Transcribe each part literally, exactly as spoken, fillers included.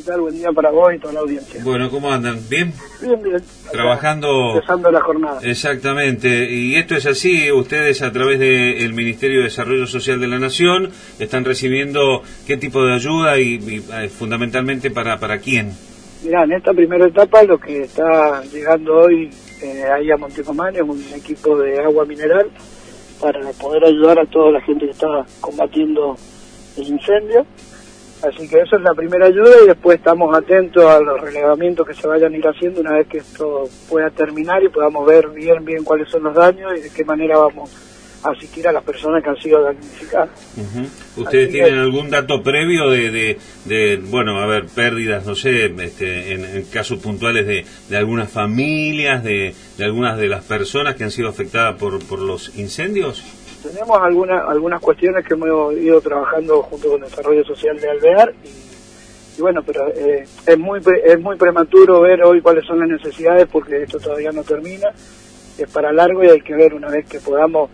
tal? Buen día para vos y toda la audiencia. Bueno, ¿cómo andan? ¿Bien? Bien, bien. Trabajando... Empezando la jornada. Exactamente. Y esto es así, ustedes a través del Ministerio de Desarrollo Social de la Nación están recibiendo qué tipo de ayuda y, y eh, fundamentalmente para, para quién. Mirá, en esta primera etapa lo que está llegando hoy eh, ahí a Montecomán es un equipo de agua mineral para poder ayudar a toda la gente que está combatiendo el incendio. Así que eso es la primera ayuda y después estamos atentos a los relevamientos que se vayan a ir haciendo una vez que esto pueda terminar y podamos ver bien bien cuáles son los daños y de qué manera vamos a asistir a las personas que han sido damnificadas. Uh-huh. ¿Ustedes Así tienen que, algún dato previo de, de, de, bueno, a ver, pérdidas, no sé, este, en, en casos puntuales de, de algunas familias, de, de algunas de las personas que han sido afectadas por, por los incendios? Tenemos algunas algunas cuestiones que hemos ido trabajando junto con el Desarrollo Social de Alvear y, y bueno, pero eh, es muy es muy prematuro ver hoy cuáles son las necesidades porque esto todavía no termina, es para largo y hay que ver una vez que podamos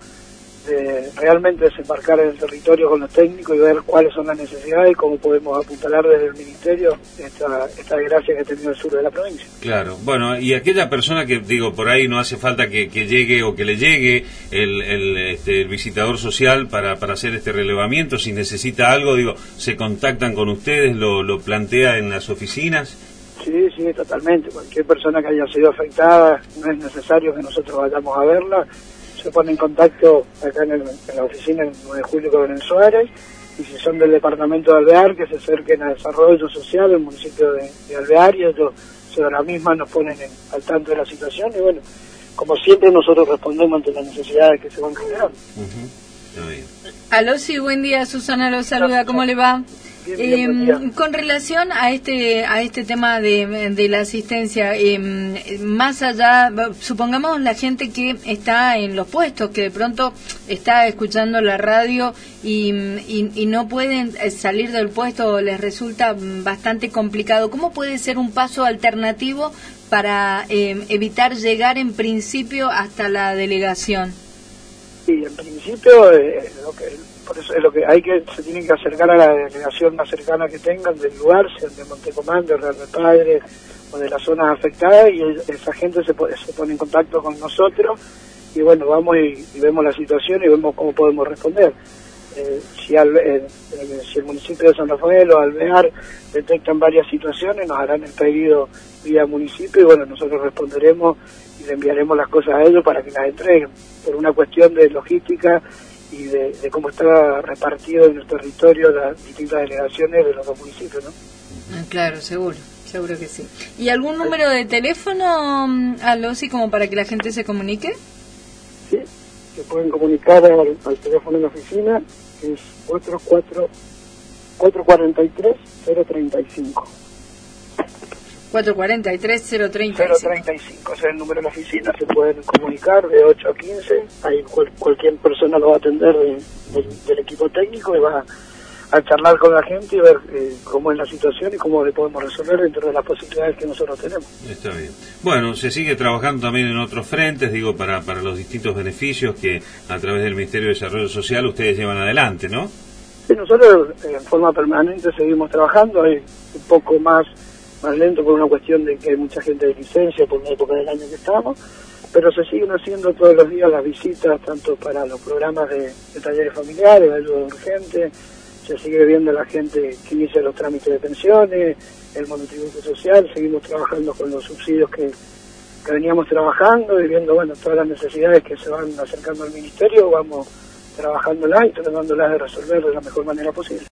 eh, realmente desembarcar en el territorio con los técnicos y ver cuáles son las necesidades y cómo podemos apuntalar desde el Ministerio esta, esta desgracia que ha tenido el sur de la provincia. Claro, bueno, y aquella persona que, digo, por ahí no hace falta que, que llegue o que le llegue el, el, este, el visitador social para, para hacer este relevamiento, si necesita algo, digo, ¿se contactan con ustedes, lo, lo plantea en las oficinas? Sí, sí, totalmente. Cualquier persona que haya sido afectada, no es necesario que nosotros vayamos a verla, se pone en contacto acá en, el, en la oficina en nueve de julio con el Suárez, y si son del departamento de Alvear, que se acerquen a Desarrollo Social, el municipio de, de Alvear, y ellos sobre la misma nos ponen en, al tanto de la situación, y bueno, como siempre nosotros respondemos ante las necesidades que se van generando. Uh-huh. Está bien. Aló, sí, buen día, Susana lo saluda, ¿cómo le va? Bien, bien, eh, con relación a este a este tema de, de la asistencia, eh, más allá, supongamos la gente que está en los puestos, que de pronto está escuchando la radio y, y, y no pueden salir del puesto o les resulta bastante complicado, ¿cómo puede ser un paso alternativo para eh, evitar llegar en principio hasta la delegación? Sí, en principio, eh, lo que, por eso es lo que hay que, se tienen que acercar a la delegación más cercana que tengan del lugar, sea de Montecomán, de Real de Padre o de las zonas afectadas, y esa gente se, pone, se pone en contacto con nosotros y bueno, vamos y, y vemos la situación y vemos cómo podemos responder. Eh, si, al, eh, si el municipio de San Rafael o Alvear detectan varias situaciones, nos harán el pedido vía municipio y bueno, nosotros responderemos y le enviaremos las cosas a ellos para que las entreguen, por una cuestión de logística y de, de cómo está repartido en el territorio las distintas delegaciones de los dos municipios, ¿no? Claro, seguro, seguro que sí. ¿Y algún número de teléfono, Alosi, como para que la gente se comunique? Sí, se pueden comunicar al, al teléfono en la oficina, que es cuatro cuatro cuatro tres cero treinta y cinco. cuatro cuatro tres cero treinta y cinco. Ese es el número de la oficina, se pueden comunicar de ocho a quince, ahí cual, cualquier persona lo va a atender de, de, del equipo técnico y va a, a charlar con la gente y ver eh, cómo es la situación y cómo le podemos resolver dentro de las posibilidades que nosotros tenemos. Está bien. Bueno, se sigue trabajando también en otros frentes, digo, para, para los distintos beneficios que a través del Ministerio de Desarrollo Social ustedes llevan adelante, ¿no? Sí, nosotros eh, en forma permanente seguimos trabajando, hay un poco más más lento por una cuestión de que hay mucha gente de licencia por la época del año que estamos, pero se siguen haciendo todos los días las visitas, tanto para los programas de, de talleres familiares, de ayuda urgente, se sigue viendo la gente que inicia los trámites de pensiones, el monotributo social, seguimos trabajando con los subsidios que, que veníamos trabajando y viendo, bueno, todas las necesidades que se van acercando al ministerio, vamos trabajándolas y tratándolas de resolver de la mejor manera posible.